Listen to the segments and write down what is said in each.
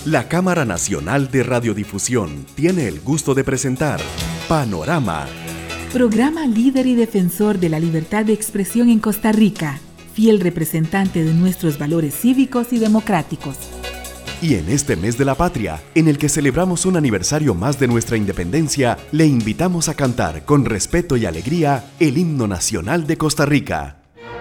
La Cámara Nacional de Radiodifusión tiene el gusto de presentar Panorama. Programa líder y defensor de la libertad de expresión en Costa Rica, fiel representante de nuestros valores cívicos y democráticos. Y en este mes de la patria, en el que celebramos un aniversario más de nuestra independencia, le invitamos a cantar con respeto y alegría el himno nacional de Costa Rica.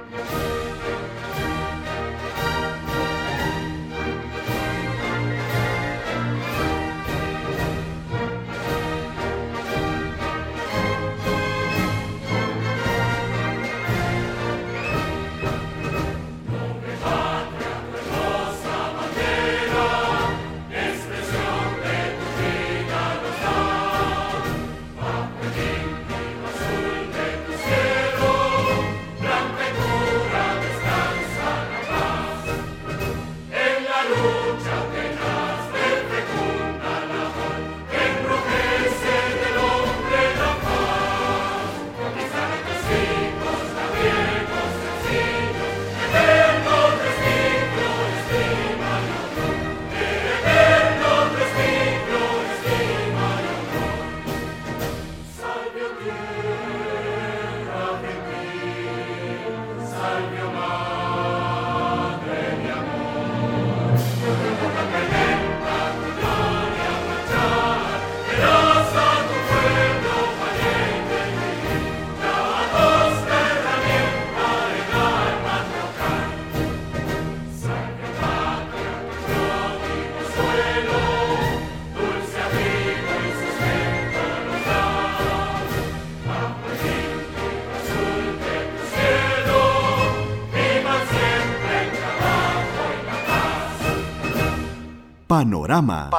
Panorama.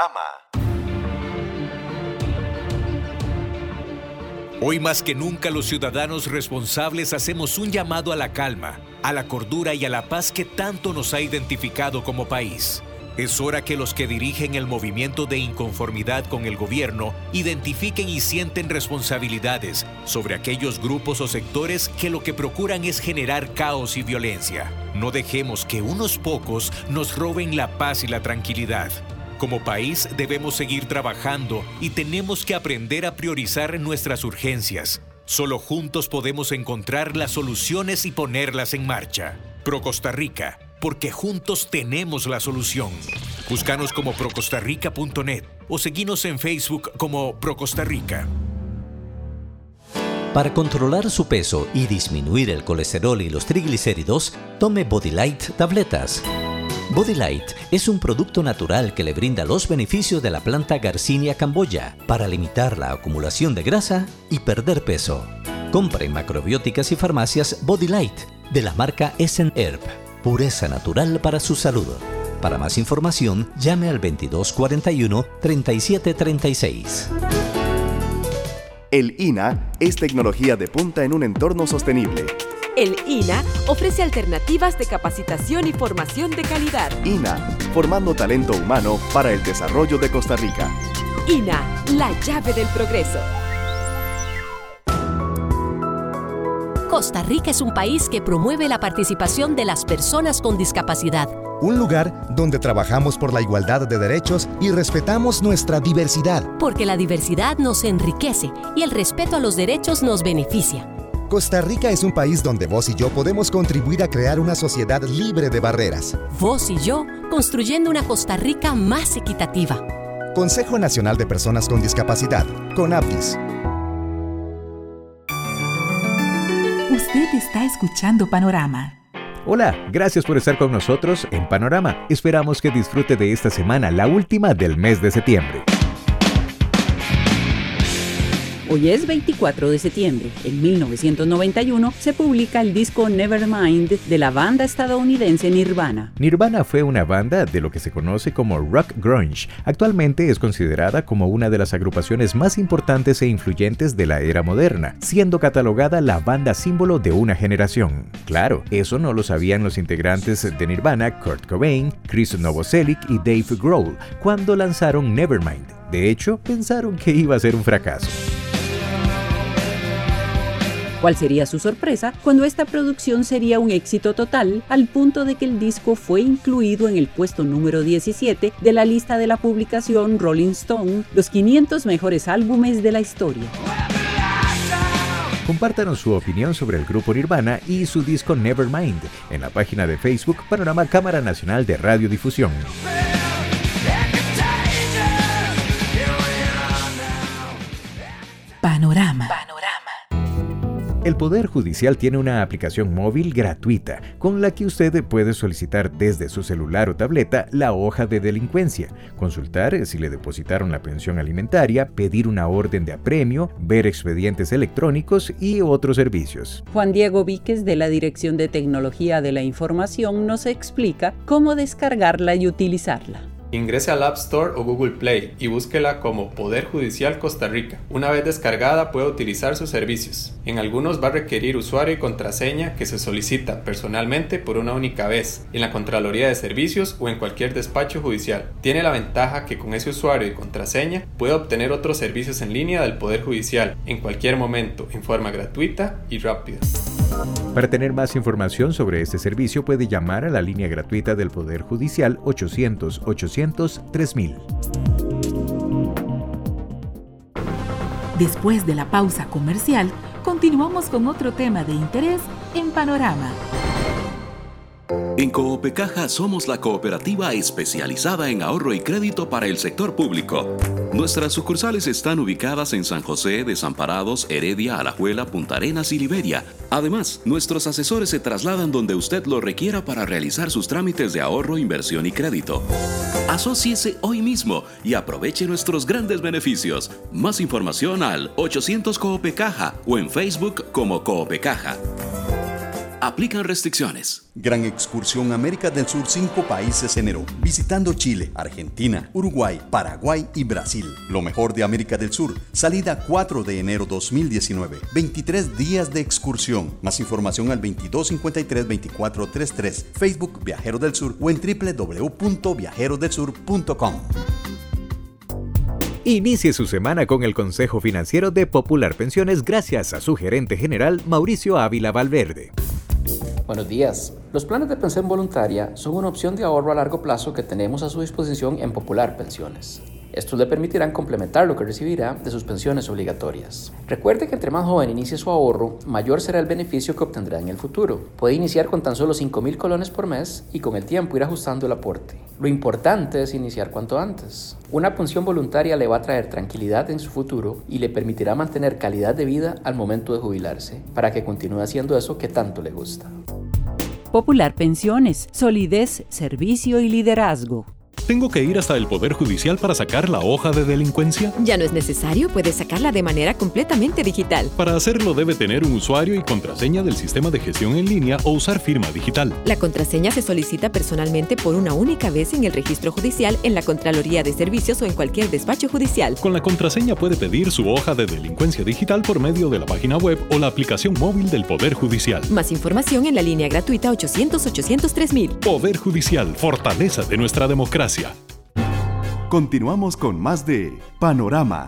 Hoy más que nunca los ciudadanos responsables hacemos un llamado a la calma, a la cordura y a la paz que tanto nos ha identificado como país. Es hora que los que dirigen el movimiento de inconformidad con el gobierno identifiquen y sienten responsabilidades sobre aquellos grupos o sectores que lo que procuran es generar caos y violencia. No dejemos que unos pocos nos roben la paz y la tranquilidad. Como país debemos seguir trabajando y tenemos que aprender a priorizar nuestras urgencias. Solo juntos podemos encontrar las soluciones y ponerlas en marcha. Pro Costa Rica, porque juntos tenemos la solución. Búscanos como procostarrica.net o seguinos en Facebook como Pro Costa Rica. Para controlar su peso y disminuir el colesterol y los triglicéridos, tome Body Light tabletas. Body Light es un producto natural que le brinda los beneficios de la planta Garcinia camboya para limitar la acumulación de grasa y perder peso. Compre en macrobióticas y farmacias Body Light de la marca Essen Herb. Pureza natural para su salud. Para más información, llame al 2241-3736. El INA es tecnología de punta en un entorno sostenible. El INA ofrece alternativas de capacitación y formación de calidad. INA, formando talento humano para el desarrollo de Costa Rica. INA, la llave del progreso. Costa Rica es un país que promueve la participación de las personas con discapacidad. Un lugar donde trabajamos por la igualdad de derechos y respetamos nuestra diversidad. Porque la diversidad nos enriquece y el respeto a los derechos nos beneficia. Costa Rica es un país donde vos y yo podemos contribuir a crear una sociedad libre de barreras. Vos y yo, construyendo una Costa Rica más equitativa. Consejo Nacional de Personas con Discapacidad, CONAPDIS. Usted está escuchando Panorama. Hola, gracias por estar con nosotros en Panorama. Esperamos que disfrute de esta semana, la última del mes de septiembre. Hoy es 24 de septiembre. En 1991 se publica el disco Nevermind de la banda estadounidense Nirvana. Nirvana fue una banda de lo que se conoce como rock grunge. Actualmente es considerada como una de las agrupaciones más importantes e influyentes de la era moderna, siendo catalogada la banda símbolo de una generación. Claro, eso no lo sabían los integrantes de Nirvana, Kurt Cobain, Chris Novoselic y Dave Grohl, cuando lanzaron Nevermind. De hecho, pensaron que iba a ser un fracaso. ¿Cuál sería su sorpresa cuando esta producción sería un éxito total, al punto de que el disco fue incluido en el puesto número 17 de la lista de la publicación Rolling Stone, los 500 mejores álbumes de la historia? Compártanos su opinión sobre el grupo Nirvana y su disco Nevermind en la página de Facebook Panorama Cámara Nacional de Radiodifusión. Panorama. El Poder Judicial tiene una aplicación móvil gratuita con la que usted puede solicitar desde su celular o tableta la hoja de delincuencia, consultar si le depositaron la pensión alimentaria, pedir una orden de apremio, ver expedientes electrónicos y otros servicios. Juan Diego Víquez, de la Dirección de Tecnología de la Información, nos explica cómo descargarla y utilizarla. Ingrese al App Store o Google Play y búsquela como Poder Judicial Costa Rica. Una vez descargada puede utilizar sus servicios. En algunos va a requerir usuario y contraseña que se solicita personalmente por una única vez, en la Contraloría de Servicios o en cualquier despacho judicial. Tiene la ventaja que con ese usuario y contraseña puede obtener otros servicios en línea del Poder Judicial en cualquier momento, en forma gratuita y rápida. Para tener más información sobre este servicio puede llamar a la línea gratuita del Poder Judicial 800-800-3000. Después de la pausa comercial, continuamos con otro tema de interés en Panorama. En Coopecaja somos la cooperativa especializada en ahorro y crédito para el sector público. Nuestras sucursales están ubicadas en San José, Desamparados, Heredia, Alajuela, Punta Arenas y Liberia. Además, nuestros asesores se trasladan donde usted lo requiera para realizar sus trámites de ahorro, inversión y crédito. Asóciese hoy mismo y aproveche nuestros grandes beneficios. Más información al 800 Coopecaja o en Facebook como Coopecaja. Aplican restricciones. Gran excursión América del Sur, 5 países enero, visitando Chile, Argentina, Uruguay, Paraguay y Brasil. Lo mejor de América del Sur, salida 4 de enero 2019, 23 días de excursión. Más información al 2253-2433, Facebook Viajero del Sur o en www.viajerodelsur.com. Inicie su semana con el consejo financiero de Popular Pensiones gracias a su gerente general Mauricio Ávila Valverde. Buenos días. Los planes de pensión voluntaria son una opción de ahorro a largo plazo que tenemos a su disposición en Popular Pensiones. Estos le permitirán complementar lo que recibirá de sus pensiones obligatorias. Recuerde que entre más joven inicie su ahorro, mayor será el beneficio que obtendrá en el futuro. Puede iniciar con tan solo 5,000 colones por mes y con el tiempo ir ajustando el aporte. Lo importante es iniciar cuanto antes. Una pensión voluntaria le va a traer tranquilidad en su futuro y le permitirá mantener calidad de vida al momento de jubilarse, para que continúe haciendo eso que tanto le gusta. Popular Pensiones, solidez, servicio y liderazgo. ¿Tengo que ir hasta el Poder Judicial para sacar la hoja de delincuencia? Ya no es necesario, puedes sacarla de manera completamente digital. Para hacerlo debe tener un usuario y contraseña del sistema de gestión en línea o usar firma digital. La contraseña se solicita personalmente por una única vez en el registro judicial, en la Contraloría de Servicios o en cualquier despacho judicial. Con la contraseña puede pedir su hoja de delincuencia digital por medio de la página web o la aplicación móvil del Poder Judicial. Más información en la línea gratuita 800-800-3000. Poder Judicial, fortaleza de nuestra democracia. Continuamos con más de Panorama.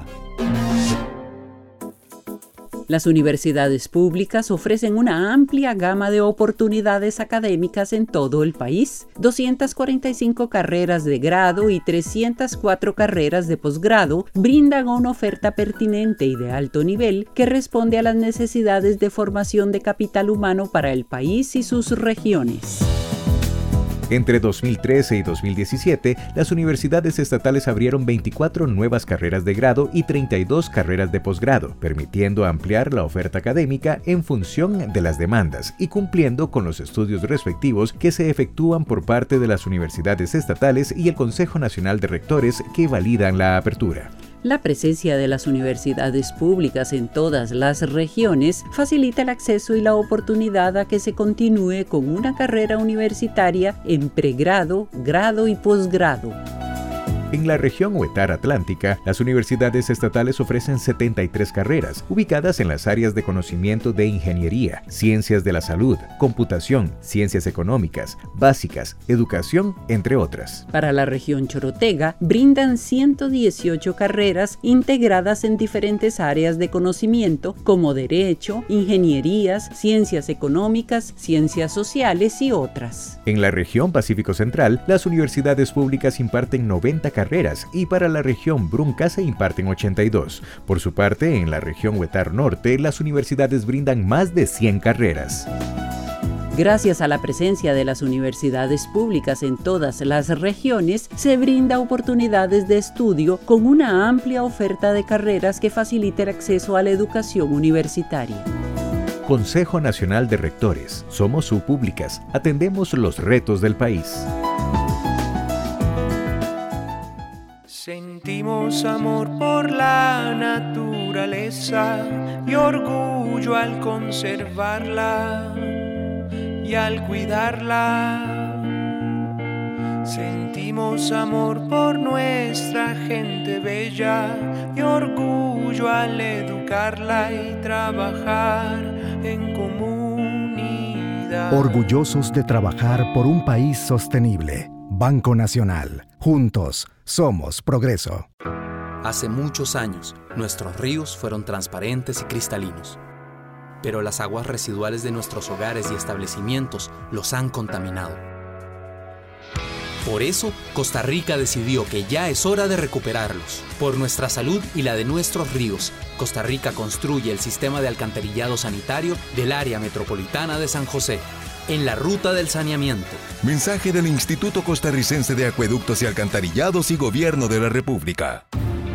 Las universidades públicas ofrecen una amplia gama de oportunidades académicas en todo el país. 245 carreras de grado y 304 carreras de posgrado brindan una oferta pertinente y de alto nivel que responde a las necesidades de formación de capital humano para el país y sus regiones. Entre 2013 y 2017, las universidades estatales abrieron 24 nuevas carreras de grado y 32 carreras de posgrado, permitiendo ampliar la oferta académica en función de las demandas y cumpliendo con los estudios respectivos que se efectúan por parte de las universidades estatales y el Consejo Nacional de Rectores que validan la apertura. La presencia de las universidades públicas en todas las regiones facilita el acceso y la oportunidad a que se continúe con una carrera universitaria en pregrado, grado y posgrado. En la región Huetar Atlántica, las universidades estatales ofrecen 73 carreras, ubicadas en las áreas de conocimiento de ingeniería, ciencias de la salud, computación, ciencias económicas, básicas, educación, entre otras. Para la región Chorotega, brindan 118 carreras integradas en diferentes áreas de conocimiento como derecho, ingenierías, ciencias económicas, ciencias sociales y otras. En la región Pacífico Central, las universidades públicas imparten 90 carreras y para la región Brunca se imparten 82. Por su parte, en la región Huetar Norte, las universidades brindan más de 100 carreras. Gracias a la presencia de las universidades públicas en todas las regiones, se brinda oportunidades de estudio con una amplia oferta de carreras que facilita el acceso a la educación universitaria. Consejo Nacional de Rectores. Somos subpúblicas. Atendemos los retos del país. Sentimos amor por la naturaleza y orgullo al conservarla y al cuidarla. Sentimos amor por nuestra gente bella y orgullo al educarla y trabajar en comunidad. Orgullosos de trabajar por un país sostenible. Banco Nacional. Juntos somos progreso. Hace muchos años, nuestros ríos fueron transparentes y cristalinos. Pero las aguas residuales de nuestros hogares y establecimientos los han contaminado. Por eso, Costa Rica decidió que ya es hora de recuperarlos. Por nuestra salud y la de nuestros ríos, Costa Rica construye el sistema de alcantarillado sanitario del área metropolitana de San José, en la ruta del saneamiento. Mensaje del Instituto Costarricense de Acueductos y Alcantarillados y Gobierno de la República.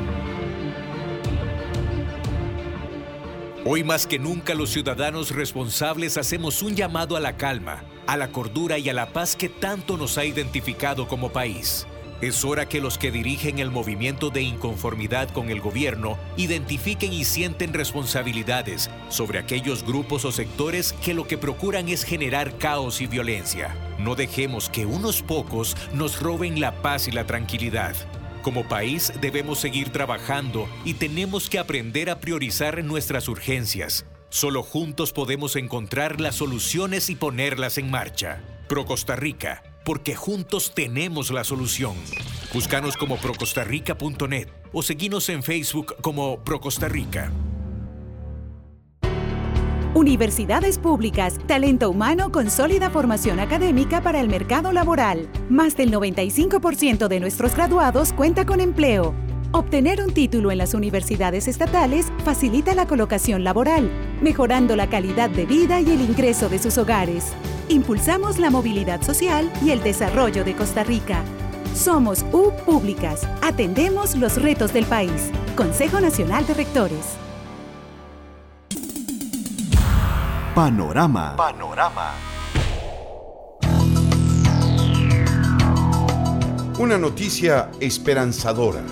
Hoy más que nunca los ciudadanos responsables hacemos un llamado a la calma, a la cordura y a la paz que tanto nos ha identificado como país. Es hora que los que dirigen el movimiento de inconformidad con el gobierno identifiquen y sienten responsabilidades sobre aquellos grupos o sectores que lo que procuran es generar caos y violencia. No dejemos que unos pocos nos roben la paz y la tranquilidad. Como país debemos seguir trabajando y tenemos que aprender a priorizar nuestras urgencias. Solo juntos podemos encontrar las soluciones y ponerlas en marcha. Pro Costa Rica, porque juntos tenemos la solución. Búscanos como procostarrica.net o seguinos en Facebook como Pro Costa Rica. Universidades públicas, talento humano con sólida formación académica para el mercado laboral. Más del 95% de nuestros graduados cuenta con empleo. Obtener un título en las universidades estatales facilita la colocación laboral, mejorando la calidad de vida y el ingreso de sus hogares. Impulsamos la movilidad social y el desarrollo de Costa Rica. Somos U Públicas. Atendemos los retos del país. Consejo Nacional de Rectores. Panorama. Una noticia esperanzadora.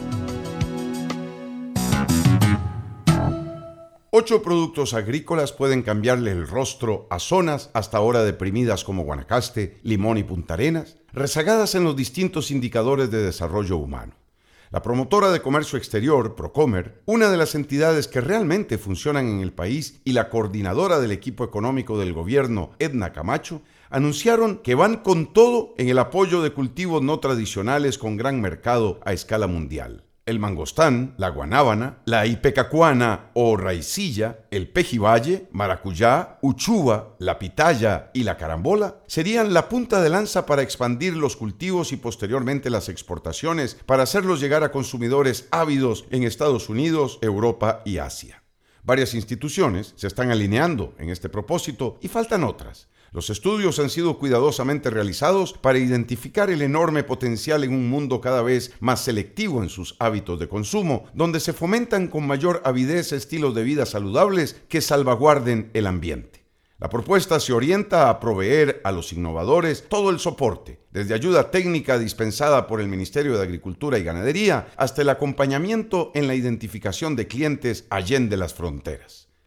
8 productos agrícolas pueden cambiarle el rostro a zonas hasta ahora deprimidas como Guanacaste, Limón y Punta Arenas, rezagadas en los distintos indicadores de desarrollo humano. La promotora de comercio exterior, Procomer, una de las entidades que realmente funcionan en el país, y la coordinadora del equipo económico del gobierno, Edna Camacho, anunciaron que van con todo en el apoyo de cultivos no tradicionales con gran mercado a escala mundial. El mangostán, la guanábana, la ipecacuana o raicilla, el pejibaye, maracuyá, uchuva, la pitaya y la carambola serían la punta de lanza para expandir los cultivos y posteriormente las exportaciones para hacerlos llegar a consumidores ávidos en Estados Unidos, Europa y Asia. Varias instituciones se están alineando en este propósito y faltan otras. Los estudios han sido cuidadosamente realizados para identificar el enorme potencial en un mundo cada vez más selectivo en sus hábitos de consumo, donde se fomentan con mayor avidez estilos de vida saludables que salvaguarden el ambiente. La propuesta se orienta a proveer a los innovadores todo el soporte, desde ayuda técnica dispensada por el Ministerio de Agricultura y Ganadería hasta el acompañamiento en la identificación de clientes allende las fronteras.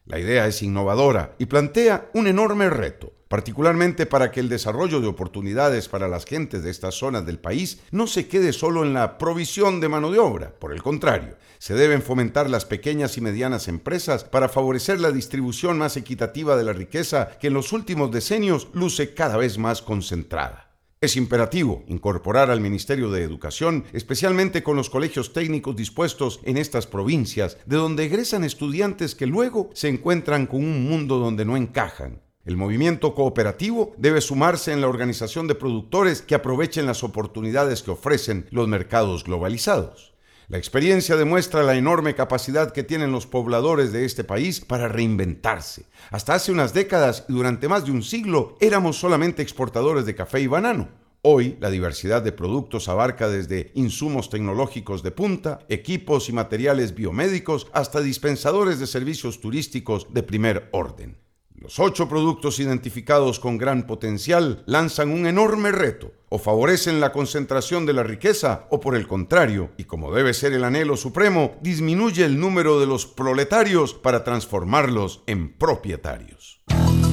La idea es innovadora y plantea un enorme reto, particularmente para que el desarrollo de oportunidades para las gentes de estas zonas del país no se quede solo en la provisión de mano de obra. Por el contrario, se deben fomentar las pequeñas y medianas empresas para favorecer la distribución más equitativa de la riqueza que en los últimos decenios luce cada vez más concentrada. Es imperativo incorporar al Ministerio de Educación, especialmente con los colegios técnicos dispuestos en estas provincias, de donde egresan estudiantes que luego se encuentran con un mundo donde no encajan. El movimiento cooperativo debe sumarse en la organización de productores que aprovechen las oportunidades que ofrecen los mercados globalizados. La experiencia demuestra la enorme capacidad que tienen los pobladores de este país para reinventarse. Hasta hace unas décadas y durante más de un siglo éramos solamente exportadores de café y banano. Hoy, la diversidad de productos abarca desde insumos tecnológicos de punta, equipos y materiales biomédicos, hasta dispensadores de servicios turísticos de primer orden. Los 8 productos identificados con gran potencial lanzan un enorme reto. O favorecen la concentración de la riqueza, o por el contrario, y como debe ser el anhelo supremo, disminuye el número de los proletarios para transformarlos en propietarios.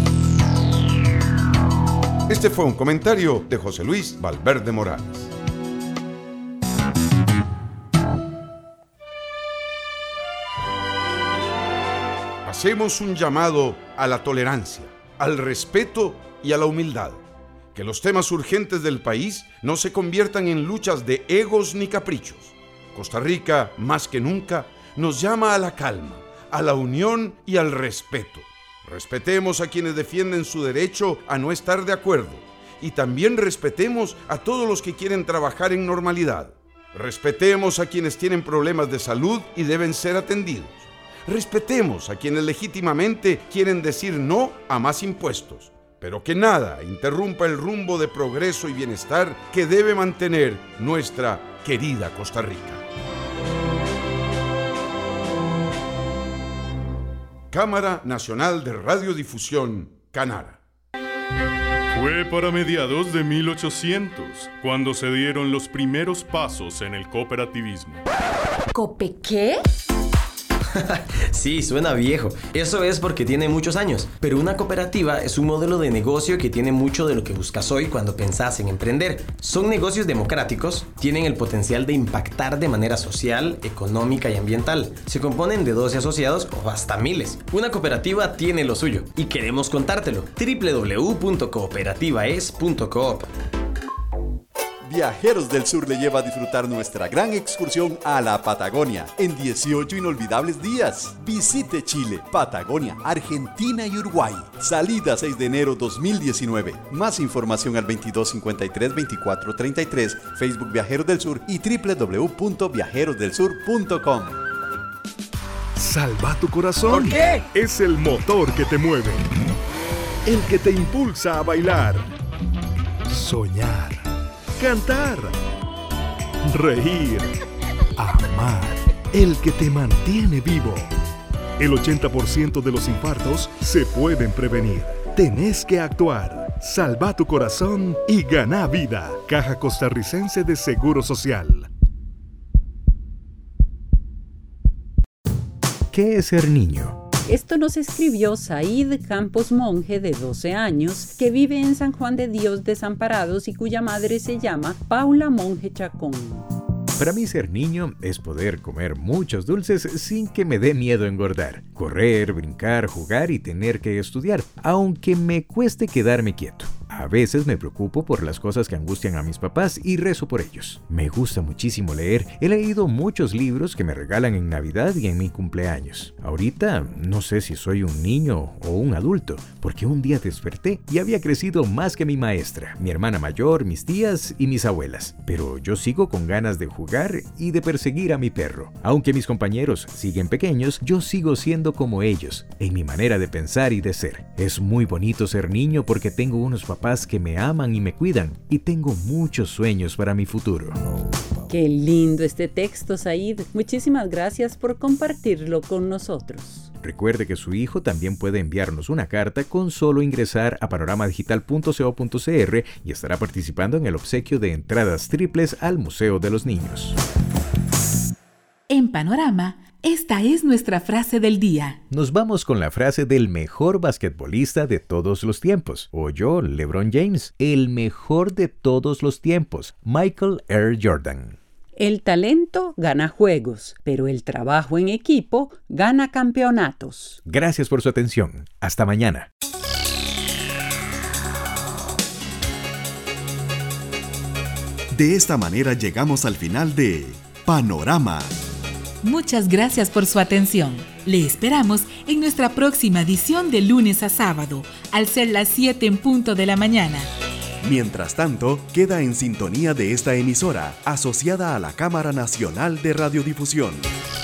Este fue un comentario de José Luis Valverde Morales. Hacemos un llamado a la tolerancia, al respeto y a la humildad. Que los temas urgentes del país no se conviertan en luchas de egos ni caprichos. Costa Rica, más que nunca, nos llama a la calma, a la unión y al respeto. Respetemos a quienes defienden su derecho a no estar de acuerdo y también respetemos a todos los que quieren trabajar en normalidad. Respetemos a quienes tienen problemas de salud y deben ser atendidos. Respetemos a quienes legítimamente quieren decir no a más impuestos, pero que nada interrumpa el rumbo de progreso y bienestar que debe mantener nuestra querida Costa Rica. Cámara Nacional de Radiodifusión, Canara. Fue para mediados de 1800 cuando se dieron los primeros pasos en el cooperativismo. ¿Cope qué? Sí, suena viejo. Eso es porque tiene muchos años. Pero una cooperativa es un modelo de negocio que tiene mucho de lo que buscas hoy cuando pensás en emprender. Son negocios democráticos, tienen el potencial de impactar de manera social, económica y ambiental. Se componen de 12 asociados o hasta miles. Una cooperativa tiene lo suyo y queremos contártelo. www.cooperativaes.coop. Viajeros del Sur le lleva a disfrutar nuestra gran excursión a la Patagonia en 18 inolvidables días. Visite Chile, Patagonia, Argentina y Uruguay. Salida 6 de enero 2019. Más información al 2253-2433, Facebook Viajeros del Sur y www.viajerosdelsur.com. Salva tu corazón. ¿Por qué? Es el motor que te mueve, el que te impulsa a bailar, soñar, cantar, reír, amar, el que te mantiene vivo. El 80% de los infartos se pueden prevenir. Tenés que actuar. Salva tu corazón y gana vida. Caja Costarricense de Seguro Social. ¿Qué es ser niño? Esto nos escribió Said Campos Monje, de 12 años, que vive en San Juan de Dios Desamparados y cuya madre se llama Paula Monje Chacón. Para mí ser niño es poder comer muchos dulces sin que me dé miedo engordar, correr, brincar, jugar y tener que estudiar, aunque me cueste quedarme quieto. A veces me preocupo por las cosas que angustian a mis papás y rezo por ellos. Me gusta muchísimo leer. He leído muchos libros que me regalan en Navidad y en mi cumpleaños. Ahorita no sé si soy un niño o un adulto, porque un día desperté y había crecido más que mi maestra, mi hermana mayor, mis tías y mis abuelas. Pero yo sigo con ganas de jugar y de perseguir a mi perro. Aunque mis compañeros siguen pequeños, yo sigo siendo como ellos, en mi manera de pensar y de ser. Es muy bonito ser niño porque tengo unos papás que me aman y me cuidan, y tengo muchos sueños para mi futuro. Qué lindo este texto, Said. Muchísimas gracias por compartirlo con nosotros. Recuerde que su hijo también puede enviarnos una carta con solo ingresar a panoramadigital.co.cr y estará participando en el obsequio de entradas triples al Museo de los Niños. En Panorama, esta es nuestra frase del día. Nos vamos con la frase del mejor basquetbolista de todos los tiempos. Oyó LeBron James, el mejor de todos los tiempos, Michael R. Jordan. El talento gana juegos, pero el trabajo en equipo gana campeonatos. Gracias por su atención. Hasta mañana. De esta manera llegamos al final de Panorama. Muchas gracias por su atención. Le esperamos en nuestra próxima edición de lunes a sábado, al ser las 7 en punto de la mañana. Mientras tanto, queda en sintonía de esta emisora, asociada a la Cámara Nacional de Radiodifusión.